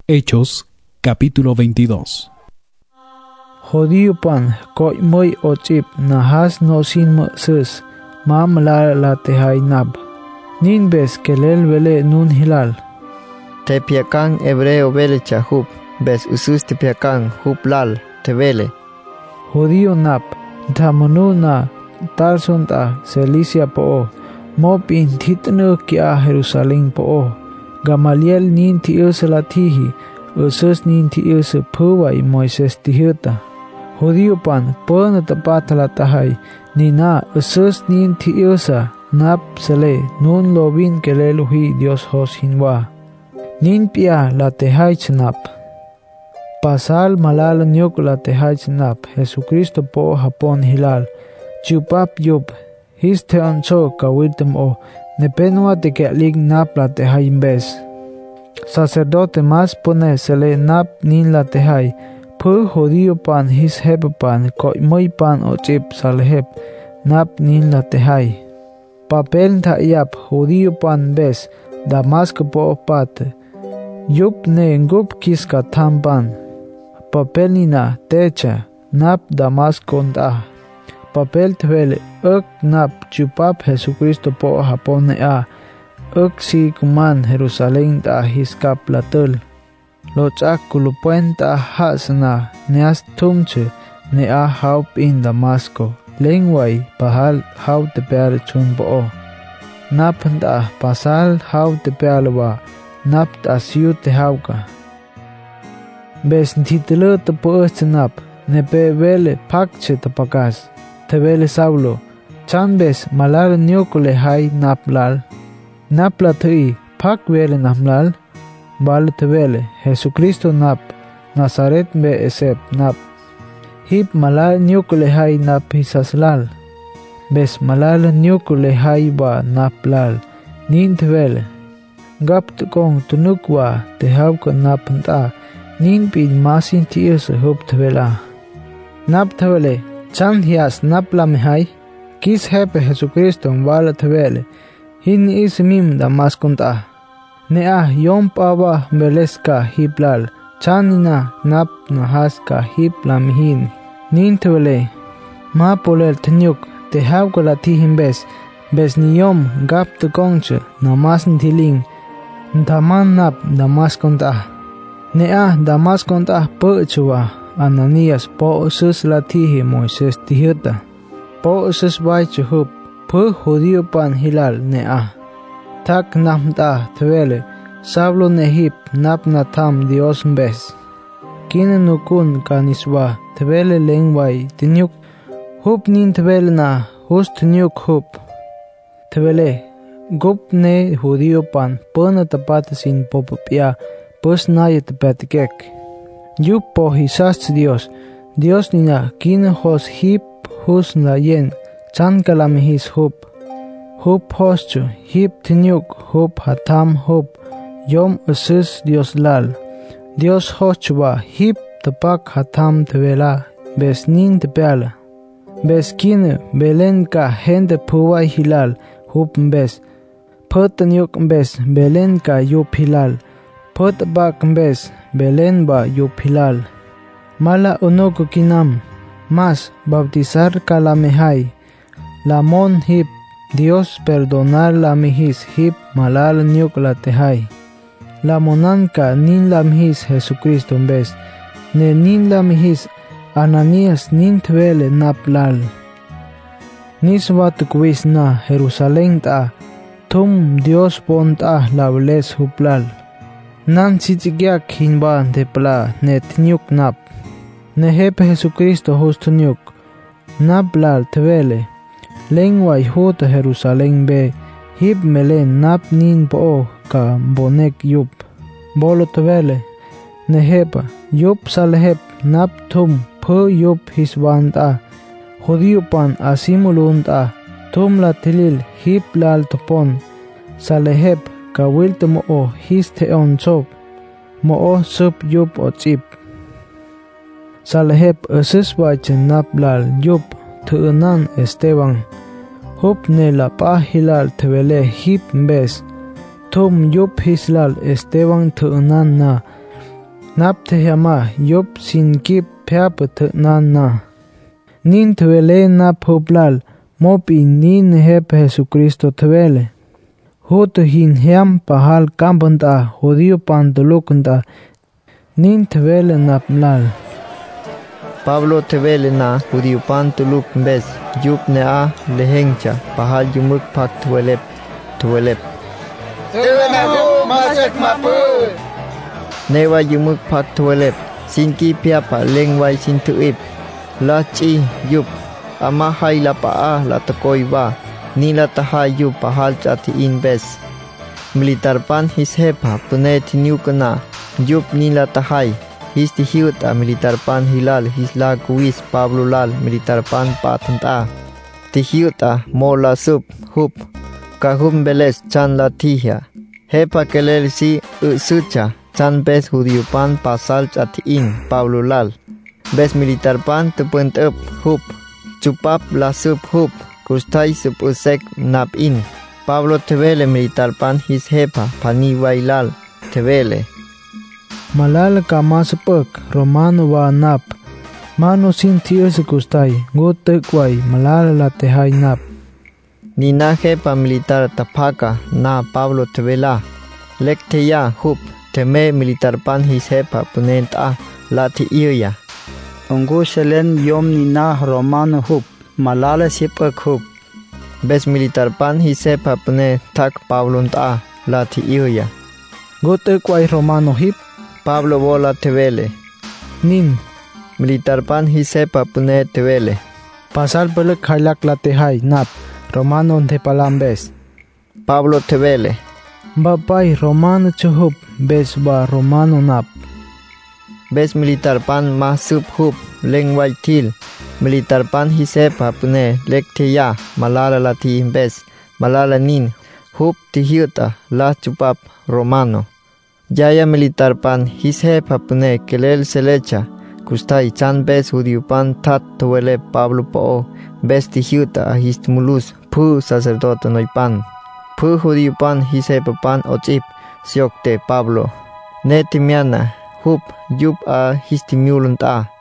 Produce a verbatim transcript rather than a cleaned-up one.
Hechos, capítulo veintidós. Jodiupan koy muy ochip nahas no sin sus mam la la tehai nab. Nin bes kelel vele nun hilal. Tepiakan hebreo vele chahub, bes usus tepiakan hub lal tevele. Jodiu nab, tamanu na tarson ta Cilicia po, mob in titnu kia Jerusalem po. Gamaliel nin ti usalatihi, usus nin ti usa puwa i Moises tihuta. Jodiu pan pon tapatala tahai, nina usus nin ti usa, nap sele nun lobin keleluhi Dios hos hinwa. Nin pia la tehai chnap. Pasal malal nyuk la tehai chnap, Jesucristo po hapon hilal. Chupap yup, his te onso kawitem o, nepenua te kealik nap la tehai imbes. Sacerdote mas pone sele nap nin la tehai, pu jodiu pan his heb pan koi muy pan o chip salheb, nap nin la tehai. Papel ta yap jodiu pan bes, Damasco po pat. Yup ne ngup kis ka tampan. Papel nina techa, nap Damasco nta. Papel tvele uk nap chupap Jesucristo po hapon ne a. Uk si kuman Jerusalem ta hiskap latul. Lochak kulupuen ta hasna neas tumche ne a haup in Damasco. Lengway pahal hau te peal chun po. Nap nta pasal hau te pealwa. Nap ta siu te hauka. Bes ntitelo te po nap. Nepe vele pakche te pakas. Te vele Saulo. Chan bes malar nyokole hai naplal. Napla tui pak vele namlal. Bal te vele Jesucristo nap. Nazaret be esep nap. Hip malar nyokole hai nap hisaslal. Bes malar nyokole hai ba naplal. Nin te vele. Gap te kong tunukwa te hauka nap nta. Nin pin masin tius hup te vela. Nap te vele. Chan hias napla mehai. Kis hepe Jesucristo wala te vele. Hin is mim Damasco nta. Ne a yom pawa beleska hiplal. Chanina nap nahaska hipla mihin. Nin te vele. Ma polel tenyuk te hauka la tihin bes. Bes ni yom gap te kongche namas ntiling. Ntaman nap Damasco nta. Ne a Damasco nta pechua. Ananias po usus latihi Moises tihuta. Po usus bai chuhup. Pu jodiu pan hilal ne a. Tak namta tvele. Sablo ne hip nap natam Dios mbes. Kine nukun kaniswa tvele lengway tinyuk. Hup nin tvele na hus tinyuk hup. Tvele gup ne jodiu pan puna tapat sin popopia. Pus naye tapatikek. Yup po hisast Dios. Dios nina kine hos hip hus la yen. Chan kalamihis hup. Hup hoschu. Hip tinyuk hup hatam hup. Yom usus Dios lal. Dios hoschuwa hip tapak hatam tevela. Bes nin tepeala. Bes kine belen ka hende puway hilal. Hup mbes. Put tinyuk mbes belen ka yup hilal. Put bak mbes belen ba yup hilal. Mala unoko kinam. Mas bautizar kalamehai. Lamon hip. Dios perdonar la mihis hip malal nyuk la tehai. La monanka nin la mihis Jesucristo mbes. Ne nin la mihis Ananias nin tvele naplal. Niswa tukwis na Jerusalem ta. Tum Dios pon ta lables huplal. Nan sitsigyak hinba tepla ne tnyuk nap. Ne hepe Jesucristo hustnyuk. Naplal tvele. Lengway hota Jerusalem be. Hip melen nap nin po ka bonek yup. Bolo tvele. Nehepa yup salhep nap tum pu yup hiswan ta. Jodiu pan asimulun ta. Tum la tilil hip lal topon. Salhep ka wilte mo o his te on chop. Mo o sup yup o chip. Salhep ususwach nap lal yup. Tuunan Esteban. Hup ne la pa hilal tvele hip mbes. Tum yup hislal Esteban tuunan na. nap te yama yop sin kip phap the nan na nin twele nap hoplal mopi nin hep Jesucristo twele hot hin hem pahal kambanta hodio pantolokunda nin twele nap lal Pablo twele na hodio pantoluk bes yup ne a lehengcha pahal yumuk pak twelep twelep Tewena ho masek mapu Newa yumuk pak twelep sinki piapa lengwai sin tuip la chi yup ama hai la pa a la takoi ba ni la taha yup pahal chati in bes militar pan his hepa pune tiniu kana yup ni la tahai his ti hiut a militar pan hilal his la kuis Pablo lal militar pan patanta ti hiut a mola sup hup kahum beles chan la tihya hepa kelel si usucha chan bes judio pan pasal chati in Pablo lal bes militar pan te puent up hup chupap la sup hup kustai sup usek nap in Pablo tevele militar pan his hepa pani wailal tevele malal kamas pek romano wa nap mano sin tios kustai gote kwai malal la tehai nap ni na hepa militar tapaka na Pablo tevela lekteya hup teme militar pan his hepa punenta la ti iya Ongo shelen yom ni na romano hup malala sipek hup bes militar pan his hepa pune tak Pablo ta la ti iya gote kwai romano hip Pablo bola tevele nin militar pan his hepa pune tevele pasal pele khailak la tehai nap romano the palambes Pablo tevele bapai romano chuhup bes ba romano nap bes militar pan ma sup hup lengwai til militar pan his hepa pune lekteya malala la ti bes malala nin hup ti hiuta la chupap romano Yaya militar pan his hepa pune kelel selecha kustai chan bes judio pan tat tuele Pablo po bes ti hiuta his mulus pu sacerdote noi pan pu judio pan his hepa pan ochip siokte Pablo netimiana hup yup a his timiulunta